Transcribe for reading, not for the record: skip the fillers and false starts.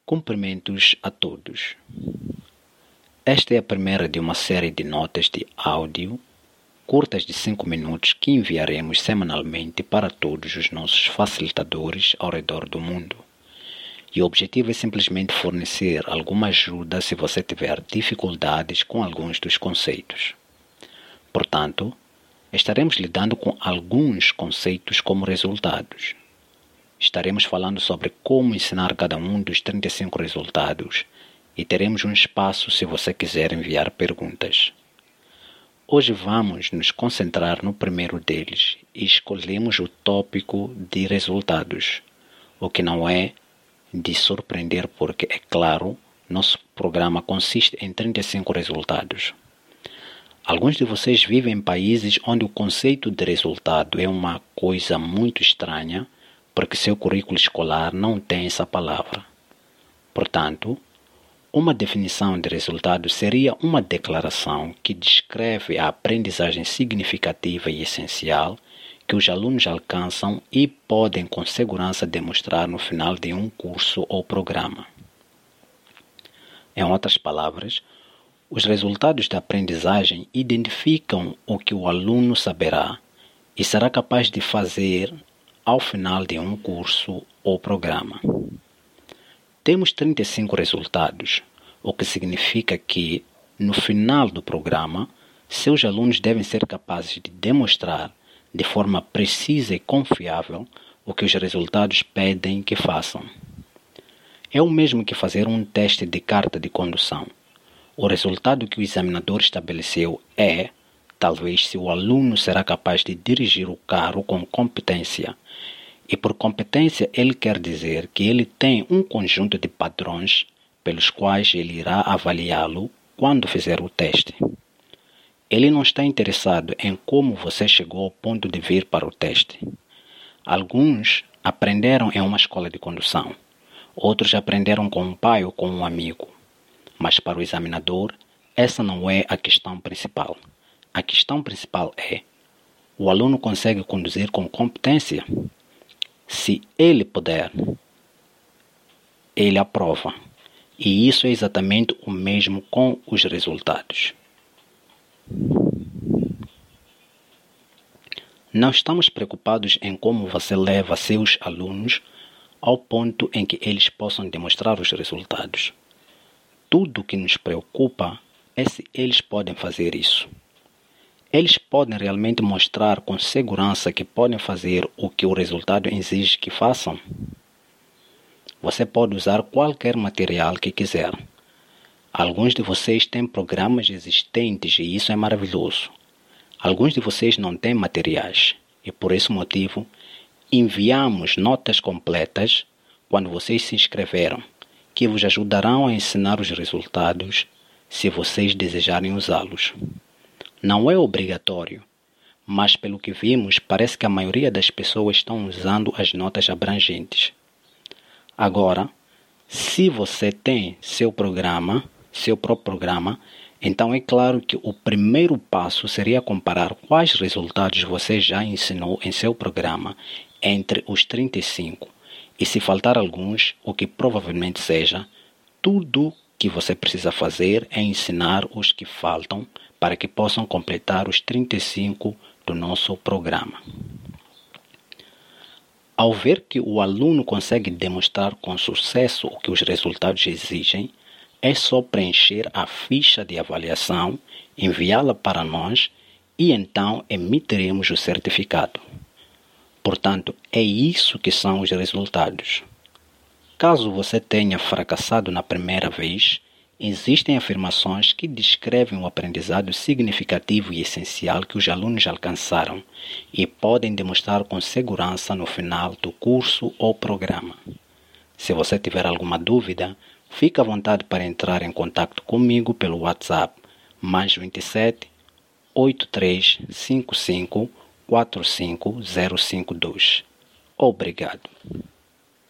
Cumprimentos a todos. Esta é a primeira de uma série de notas de áudio curtas de 5 minutos que enviaremos semanalmente para todos os nossos facilitadores ao redor do mundo. E o objetivo é simplesmente fornecer alguma ajuda se você tiver dificuldades com alguns dos conceitos. Portanto, estaremos lidando com alguns conceitos como resultados. Estaremos falando sobre como ensinar cada um dos 35 resultados e teremos um espaço se você quiser enviar perguntas. Hoje vamos nos concentrar no primeiro deles e escolhemos o tópico de resultados, o que não é de surpreender porque, é claro, nosso programa consiste em 35 resultados. Alguns de vocês vivem em países onde o conceito de resultado é uma coisa muito estranha, porque seu currículo escolar não tem essa palavra. Portanto, uma definição de resultado seria uma declaração que descreve a aprendizagem significativa e essencial que os alunos alcançam e podem com segurança demonstrar no final de um curso ou programa. Em outras palavras, os resultados da aprendizagem identificam o que o aluno saberá e será capaz de fazer ao final de um curso ou programa. Temos 35 resultados, o que significa que, no final do programa, seus alunos devem ser capazes de demonstrar de forma precisa e confiável o que os resultados pedem que façam. É o mesmo que fazer um teste de carta de condução. O resultado que o examinador estabeleceu é, talvez, se o aluno será capaz de dirigir o carro com competência. E por competência ele quer dizer que ele tem um conjunto de padrões pelos quais ele irá avaliá-lo quando fizer o teste. Ele não está interessado em como você chegou ao ponto de vir para o teste. Alguns aprenderam em uma escola de condução, outros aprenderam com um pai ou com um amigo. Mas para o examinador, essa não é a questão principal. A questão principal é: o aluno consegue conduzir com competência? Se ele puder, ele aprova. E isso é exatamente o mesmo com os resultados. Não estamos preocupados em como você leva seus alunos ao ponto em que eles possam demonstrar os resultados. Tudo o que nos preocupa é se eles podem fazer isso. Eles podem realmente mostrar com segurança que podem fazer o que o resultado exige que façam? Você pode usar qualquer material que quiser. Alguns de vocês têm programas existentes e isso é maravilhoso. Alguns de vocês não têm materiais e por esse motivo enviamos notas completas quando vocês se inscreveram, que vos ajudarão a ensinar os resultados se vocês desejarem usá-los. Não é obrigatório, mas pelo que vimos, parece que a maioria das pessoas estão usando as notas abrangentes. Agora, se você tem seu próprio programa, então é claro que o primeiro passo seria comparar quais resultados você já ensinou em seu programa entre os 35. E se faltar alguns, o que provavelmente seja, tudo que você precisa fazer é ensinar os que faltam para que possam completar os 35 do nosso programa. Ao ver que o aluno consegue demonstrar com sucesso o que os resultados exigem, é só preencher a ficha de avaliação, enviá-la para nós e então emitiremos o certificado. Portanto, é isso que são os resultados. Caso você tenha fracassado na primeira vez, existem afirmações que descrevem o aprendizado significativo e essencial que os alunos alcançaram e podem demonstrar com segurança no final do curso ou programa. Se você tiver alguma dúvida, fique à vontade para entrar em contato comigo pelo WhatsApp +27 8355 45052. Obrigado.